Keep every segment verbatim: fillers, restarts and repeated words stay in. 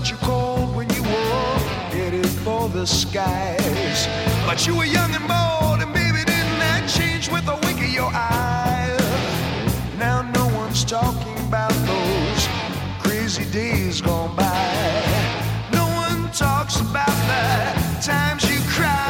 about you cold when you were headed for the skies. But you were young and bold, and baby, didn't that change with a wink of your eye? Now no one's talking about those crazy days gone by. No one talks about the times you cried.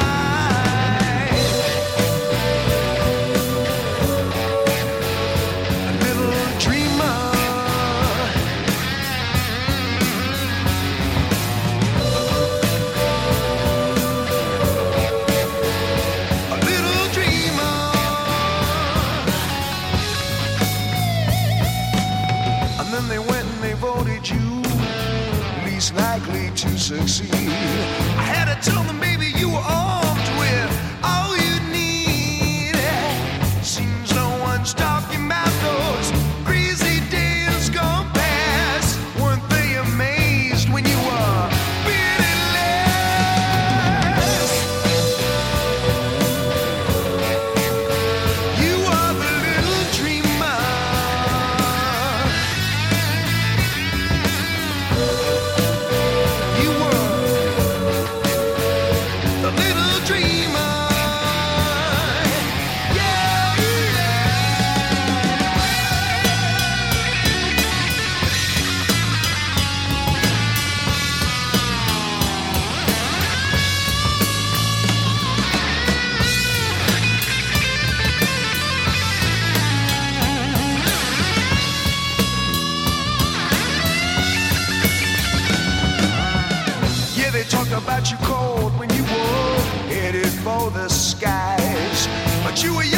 Likely to succeed. I had to tell them, baby, you were armed with all you need. Seems no one's talking about those crazy days gone past. Weren't they amazed when you were pitiless? You are the little dreamer. About you cold when you were headed for the skies, but you were young